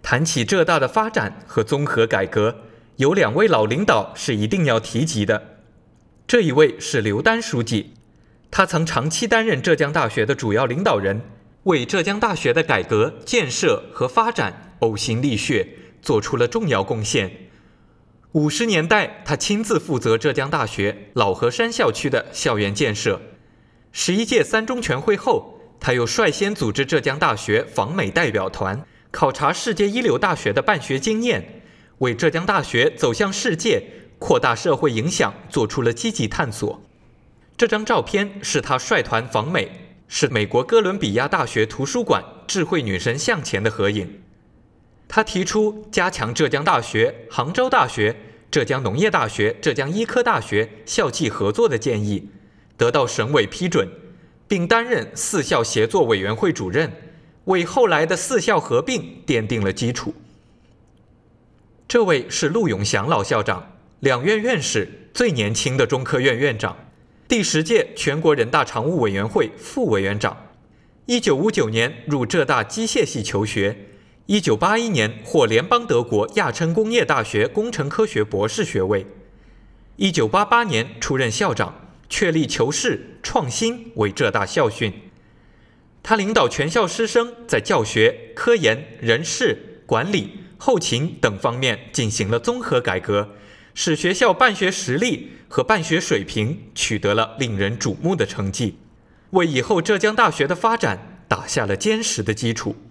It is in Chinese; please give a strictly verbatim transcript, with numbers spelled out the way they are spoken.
谈起浙大的发展和综合改革，有两位老领导是一定要提及的。这一位是刘丹书记，他曾长期担任浙江大学的主要领导人，为浙江大学的改革、建设和发展呕心沥血，做出了重要贡献。五十年代，他亲自负责浙江大学老河山校区的校园建设。十一届三中全会后，他又率先组织浙江大学访美代表团，考察世界一流大学的办学经验，为浙江大学走向世界、扩大社会影响做出了积极探索。这张照片是他率团访美，是美国哥伦比亚大学图书馆智慧女神像前的合影。他提出加强浙江大学、杭州大学、浙江农业大学、浙江医科大学校际合作的建议，得到省委批准，并担任四校协作委员会主任，为后来的四校合并奠定了基础。这位是陆永祥老校长，两院院士，最年轻的中科院院长，第十届全国人大常务委员会副委员长。一九五九年入浙大机械系求学，一九八一年获联邦德国亚琛工业大学工程科学博士学位。一九八八年出任校长，确立求是、创新为浙大校训。他领导全校师生在教学、科研、人事、管理、后勤等方面进行了综合改革，使学校办学实力和办学水平取得了令人瞩目的成绩，为以后浙江大学的发展打下了坚实的基础。